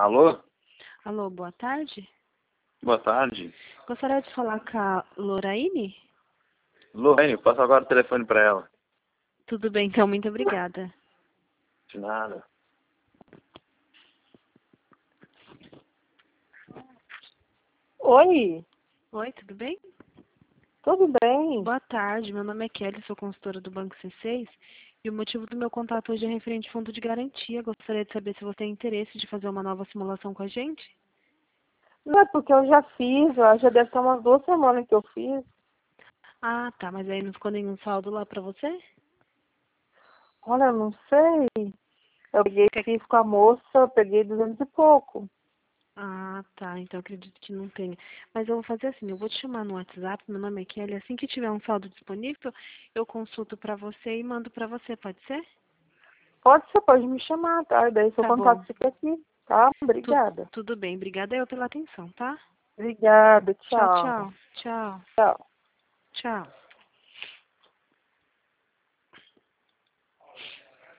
Alô? Alô, boa tarde. Boa tarde. Gostaria de falar com a Loraine? Lorraine, passa agora o telefone pra ela. Tudo bem, então, muito obrigada. De nada. Oi, Oi, tudo bem? tudo bem? Boa tarde, meu nome é Kelly, sou consultora do Banco C6 e o motivo do meu contato hoje é referente ao fundo de garantia. Gostaria de saber se você tem interesse de fazer uma nova simulação com a gente. Não é porque eu já fiz, já deve ter umas 2 semanas que eu fiz. Ah, tá, mas aí não ficou nenhum saldo lá pra você? Olha, eu não sei. Eu peguei, fiz com a moça, eu peguei 200 e pouco. Ah, tá, então acredito que não tenha. Mas eu vou fazer assim, eu vou te chamar no WhatsApp, meu nome é Kelly, assim que tiver um saldo disponível, eu consulto pra você e mando pra você, pode ser? Pode me chamar, tá? E daí seu Tá contato bom. fica aqui, tá? Obrigada. Tudo bem, obrigada eu pela atenção, tá? Obrigada, Tchau, tchau. tchau. Tchau. Tchau. Tchau.